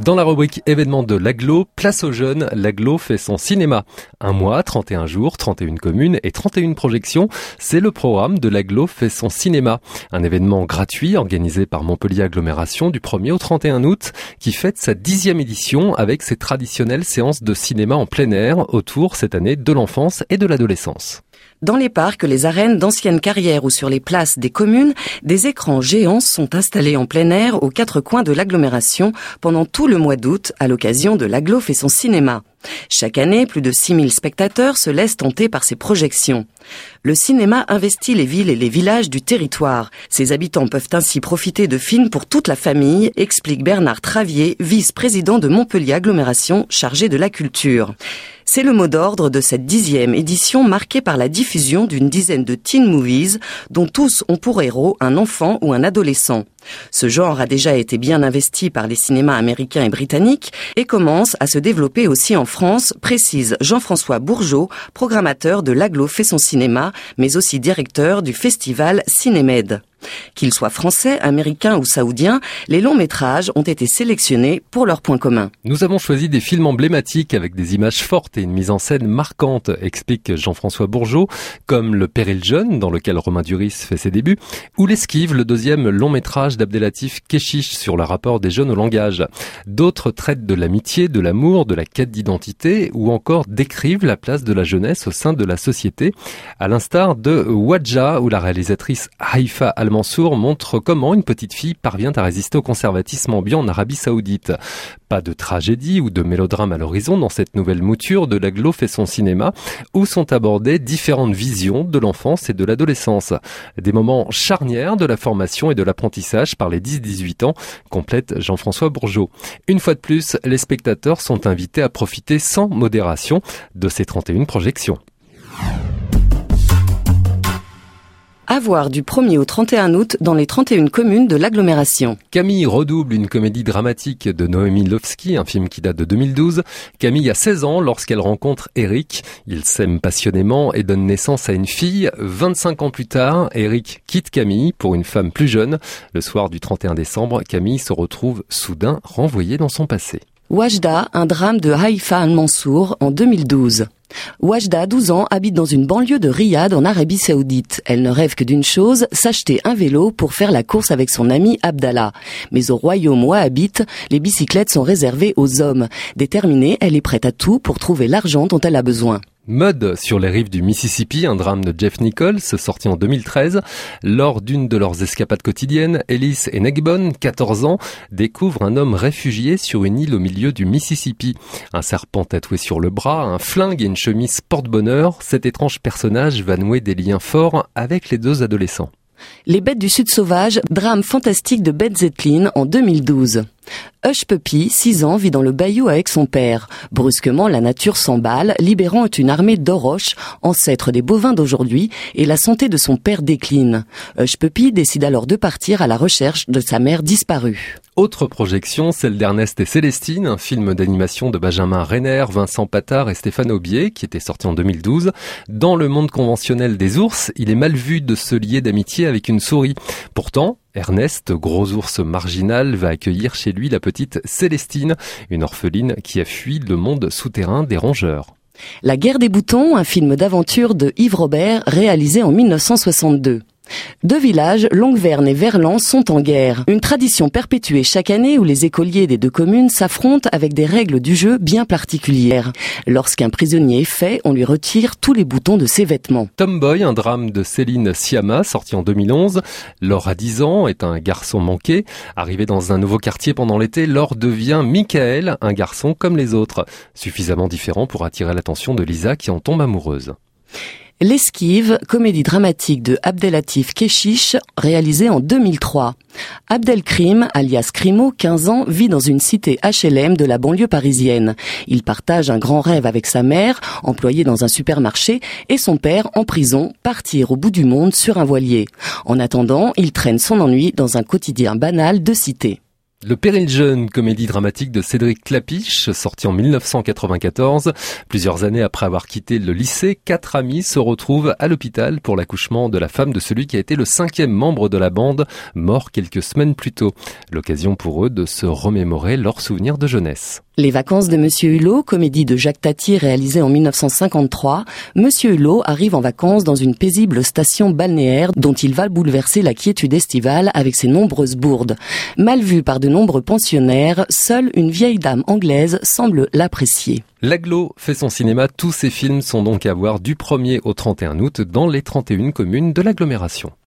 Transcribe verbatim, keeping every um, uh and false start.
Dans la rubrique événements de l'Agglo, place aux jeunes, l'Agglo fait son cinéma. Un mois, trente et un jours, trente et une communes et trente et une projections, c'est le programme de l'Agglo fait son cinéma. Un événement gratuit organisé par Montpellier Agglomération du premier au trente et un août qui fête sa dixième édition avec ses traditionnelles séances de cinéma en plein air autour cette année de l'enfance et de l'adolescence. Dans les parcs, les arènes d'anciennes carrières ou sur les places des communes, des écrans géants sont installés en plein air aux quatre coins de l'agglomération pendant tout le mois d'août à l'occasion de l'Agglo fait son cinéma. Chaque année, plus de six mille spectateurs se laissent tenter par ces projections. Le cinéma investit les villes et les villages du territoire. Ses habitants peuvent ainsi profiter de films pour toute la famille, explique Bernard Travier, vice-président de Montpellier Agglomération chargé de la culture. C'est le mot d'ordre de cette dixième édition marquée par la diffusion d'une dizaine de teen movies dont tous ont pour héros un enfant ou un adolescent. Ce genre a déjà été bien investi par les cinémas américains et britanniques et commence à se développer aussi en France, précise Jean-François Bourgeot, programmateur de l'Agglo fait son cinéma, mais aussi directeur du festival Cinémed. Qu'ils soient français, américains ou saoudiens, les longs métrages ont été sélectionnés pour leurs points communs. Nous avons choisi des films emblématiques avec des images fortes et une mise en scène marquante, explique Jean-François Bourgeot, comme Le Péril jeune, dans lequel Romain Duris fait ses débuts, ou L'Esquive, le deuxième long métrage d'Abdelatif Kechiche sur le rapport des jeunes au langage. D'autres traitent de l'amitié, de l'amour, de la quête d'identité, ou encore décrivent la place de la jeunesse au sein de la société, à l'instar de Wadja, où la réalisatrice Haïfa Al-Mansour montre comment une petite fille parvient à résister au conservatisme ambiant en Arabie Saoudite. Pas de tragédie ou de mélodrame à l'horizon dans cette nouvelle mouture de l'Agglo fait son cinéma, où sont abordées différentes visions de l'enfance et de l'adolescence. Des moments charnières de la formation et de l'apprentissage par les dix dix-huit ans, complète Jean-François Bourgeot. Une fois de plus, les spectateurs sont invités à profiter sans modération de ces trente et une projections. À voir du premier au trente et un août dans les trente et une communes de l'agglomération. Camille redouble une comédie dramatique de Noémie Lovski, un film qui date de deux mille douze. Camille a seize ans lorsqu'elle rencontre Eric. Ils s'aiment passionnément et donnent naissance à une fille. vingt-cinq ans plus tard, Eric quitte Camille pour une femme plus jeune. Le soir du trente et un décembre, Camille se retrouve soudain renvoyée dans son passé. Wajda, un drame de Haïfa Al-Mansour en deux mille douze. Wajda, douze ans, habite dans une banlieue de Riyad en Arabie Saoudite. Elle ne rêve que d'une chose, s'acheter un vélo pour faire la course avec son ami Abdallah. Mais au royaume wahhabite, les bicyclettes sont réservées aux hommes. Déterminée, elle est prête à tout pour trouver l'argent dont elle a besoin. Mud sur les rives du Mississippi, un drame de Jeff Nichols, sorti en deux mille treize. Lors d'une de leurs escapades quotidiennes, Ellis et Negbon, quatorze ans, découvrent un homme réfugié sur une île au milieu du Mississippi. Un serpent tatoué sur le bras, un flingue et une chemise porte-bonheur, cet étrange personnage va nouer des liens forts avec les deux adolescents. Les bêtes du Sud sauvage, drame fantastique de Beth Zetlin en deux mille douze. Hush Puppy, six ans, vit dans le bayou avec son père. Brusquement, la nature s'emballe, libérant une armée d'oroches, ancêtres des bovins d'aujourd'hui, et la santé de son père décline. Hush Puppy décide alors de partir à la recherche de sa mère disparue. Autre projection, celle d'Ernest et Célestine, un film d'animation de Benjamin Renner, Vincent Patard et Stéphane Aubier, qui était sorti en deux mille douze. Dans le monde conventionnel des ours, il est mal vu de se lier d'amitié avec une souris. Pourtant, Ernest, gros ours marginal, va accueillir chez lui la petite Célestine, une orpheline qui a fui le monde souterrain des rongeurs. La guerre des boutons, un film d'aventure de Yves Robert, réalisé en mille neuf cent soixante-deux. Deux villages, Longueverne et Verlan, sont en guerre. Une tradition perpétuée chaque année où les écoliers des deux communes s'affrontent avec des règles du jeu bien particulières. Lorsqu'un prisonnier est fait, on lui retire tous les boutons de ses vêtements. Tomboy, un drame de Céline Sciamma, sorti en deux mille onze. Laure a dix ans, est un garçon manqué. Arrivé dans un nouveau quartier pendant l'été, Laure devient Michael, un garçon comme les autres. Suffisamment différent pour attirer l'attention de Lisa qui en tombe amoureuse. L'Esquive, comédie dramatique de Abdelatif Kechiche, réalisée en deux mille trois. Abdelkrim, alias Crimo, quinze ans, vit dans une cité H L M de la banlieue parisienne. Il partage un grand rêve avec sa mère, employée dans un supermarché, et son père, en prison, partir au bout du monde sur un voilier. En attendant, il traîne son ennui dans un quotidien banal de cité. Le Péril jeune, comédie dramatique de Cédric Klapisch, sorti en mille neuf cent quatre-vingt-quatorze. Plusieurs années après avoir quitté le lycée, quatre amis se retrouvent à l'hôpital pour l'accouchement de la femme de celui qui a été le cinquième membre de la bande, mort quelques semaines plus tôt. L'occasion pour eux de se remémorer leurs souvenirs de jeunesse. Les vacances de Monsieur Hulot, comédie de Jacques Tati réalisée en mille neuf cent cinquante-trois. Monsieur Hulot arrive en vacances dans une paisible station balnéaire dont il va bouleverser la quiétude estivale avec ses nombreuses bourdes. Mal vu par de nombreux pensionnaires, seule une vieille dame anglaise semble l'apprécier. L'Agglo fait son cinéma. Tous ses films sont donc à voir du premier au trente et un août dans les trente et une communes de l'agglomération.